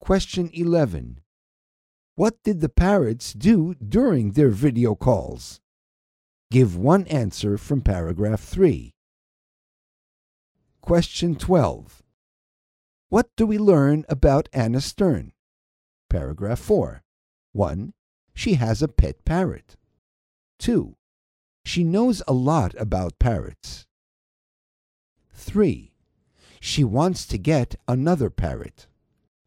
Question 11. What did the parrots do during their video calls? Give one answer from paragraph 3. Question 12. What do we learn about Anna Stern? Paragraph 4. 1. She has a pet parrot. 2. She knows a lot about parrots. 3. She wants to get another parrot.